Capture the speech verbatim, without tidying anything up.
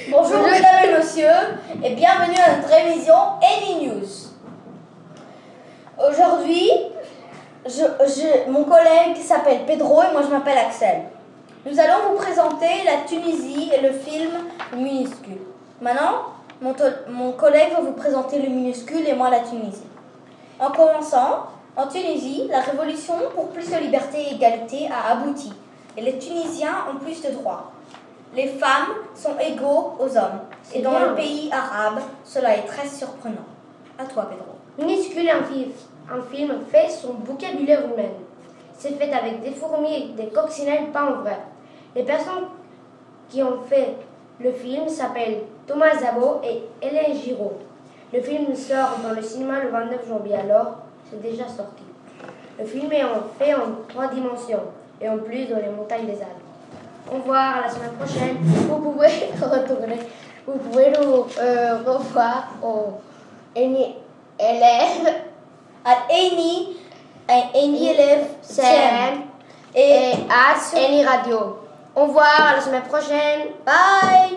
Bonjour mesdames et messieurs et bienvenue à notre émission Any News. Aujourd'hui, je, je, mon collègue s'appelle Pedro et moi je m'appelle Axel. Nous allons vous présenter la Tunisie et le film Minuscule. Maintenant, mon, to- mon collègue va vous présenter le Minuscule et moi la Tunisie. En commençant, en Tunisie, la révolution pour plus de liberté et égalité a abouti et les Tunisiens ont plus de droits. Les femmes sont égaux aux hommes. Et dans le pays arabe, cela est très surprenant. À toi, Pedro. Minuscule est un film, un film fait son vocabulaire humain. C'est fait avec des fourmis et des coccinelles pas en vrai. Les personnes qui ont fait le film s'appellent Thomas Zabo et Hélène Giraud. Le film sort dans le cinéma le vingt-neuf janvier, alors c'est déjà sorti. Le film est en fait en trois dimensions et en plus dans les montagnes des Alpes. Au revoir, à la semaine prochaine. Vous pouvez retourner, vous pouvez nous euh, revoir au Any élève À Any, à Any élève C C M M et à Any Radio. Au revoir, à la semaine prochaine. Bye.